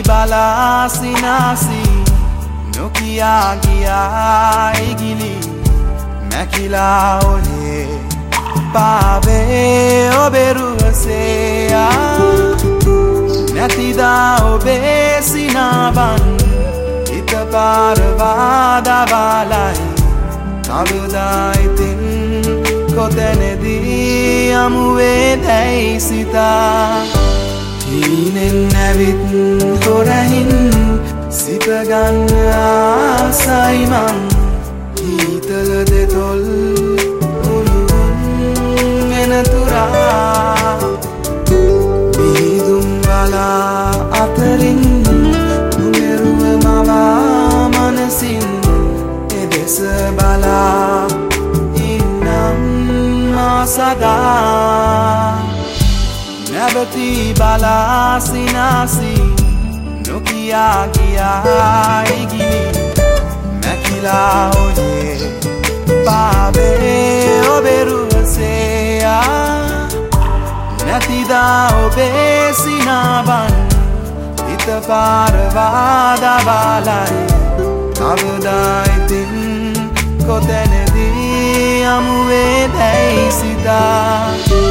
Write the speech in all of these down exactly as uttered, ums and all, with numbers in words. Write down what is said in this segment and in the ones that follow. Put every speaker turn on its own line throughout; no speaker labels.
බලා සිනාසි නොකියා ගියා ඉගිලි මැකිලා ඔහේ පාවේ ඔබේ රුවසේ නැතිදා ඔබේ සිනාවන් හිත පාර වාදවාලයි කවදා ඉතින් කොතැනදී යමුවේ දැයි සිතා හීනෙන් ඇවිත් හොරහින් සිතගන්න ආසයි මං හීතල දෙතොල් උළුන් වෙනතුරා බිහිදුම් බලා අතරින් නුමෙරුව මවා මනසින් එදෙස බලා ඉන්නම් මා සදා නැවති බලා සිනාසි නොකියා ගියා ඉගිලි මැකිලා ඔහේ පාවේ ඔබේ රුවසේ නැතිදා ඔබේ සිනාවන් හිත පාර වාදවාලයි කවදා ඉතින් කොතැනදී යමුවේ දැයි සිතා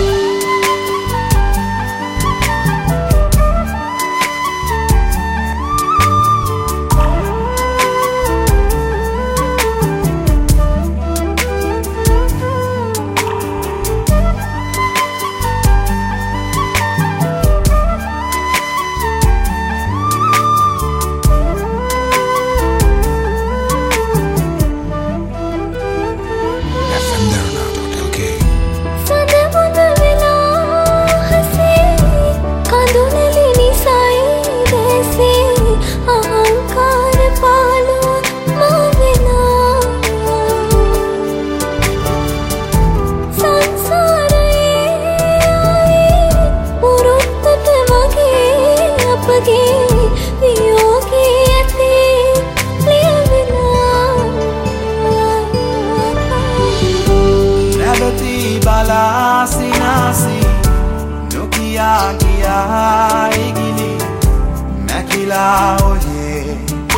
බලා සිනාසි නොකියා ගියා ඉගිලි මැකිලා ඔහේ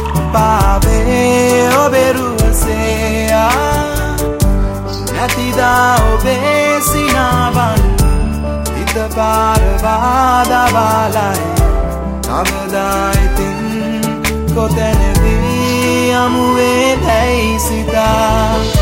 පාවේ ඔබේ රුවසේ නැතිදා ඔබේ සිනාවන් හිත පාර වාදවාලයි කවදා ඉතින් කොතැනදී යමුවේ දැයි සිතා